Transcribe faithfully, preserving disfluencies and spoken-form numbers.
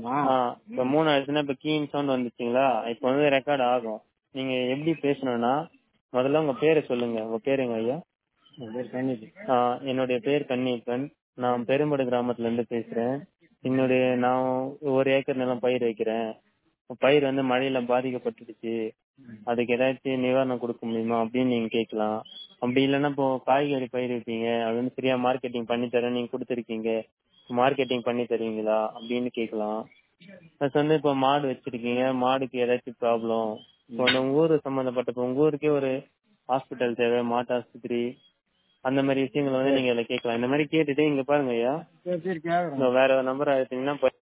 இப்ப மூணு ஆயிடுச்சுன்னா இப்ப கீன் சவுண்ட் வந்துச்சுங்களா, இப்ப வந்து ரெக்கார்ட் ஆகும். நீங்க எப்படி பேசணும்னா முதல்ல உங்க பேரை சொல்லுங்க. உங்க பேருங்க ஐயா? என்னுடைய பேர் கன்னியப்பன். நான் பெரும்படு கிராமத்துல இருந்து பேசுறேன். என்னுடைய நான் ஒரு ஏக்கர் நிலம் பயிர் வைக்கிறேன். பயிர் வந்து மழையில பாதிக்கப்பட்டுடுச்சு, அதுக்கு ஏதாச்சும் நிவாரணம் கொடுக்க முடியுமா அப்படின்னு நீங்க கேட்கலாம். அப்படி இல்லைன்னா இப்போ காய்கறி பயிர் வைப்பீங்க, அது வந்து ஃப்ரீயா மார்க்கெட்டிங் பண்ணி தரேன் நீங்க கொடுத்துருக்கீங்க, மார்க்கெட்டிங் பண்ணி தருவீங்களா அப்படின்னு கேட்கலாம். பிளஸ் வந்து இப்போ மாடு வச்சிருக்கீங்க, மாடுக்கு ஏதாச்சும் ப்ராப்ளம், இப்போ உங்க ஊர் சம்பந்தப்பட்ட உங்க ஊருக்கே ஒரு ஹாஸ்பிட்டல் தேவை, மாட்டு ஆஸ்பத்திரி, அந்த மாதிரி விஷயங்களை வந்து நீங்க இதுல கேட்கலாம். இந்த மாதிரி கேட்டுட்டு இங்க பாருங்க ஐயா, வேற ஒரு நம்பர் ஆயிட்டீங்கன்னா